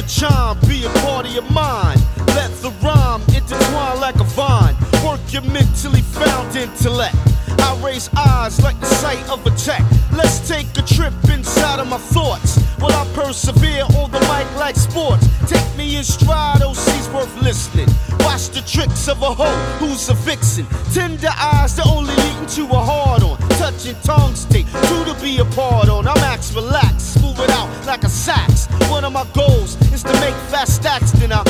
chime be a part of your mind. Let the rhyme intertwine like a vine. Work your mentally found intellect. I raise eyes like the sight of a tech. Let's take a trip inside of my thoughts while I persevere on the mic like sports. Take me in stride, OC's worth listening. Watch the tricks of a hoe who's a vixen. Tender eyes that only leading to a hard on. Touching tongue state, two to be a part on. I'm ax relaxed, smooth it out like a sax. One of my goals is to make fast stacks, then I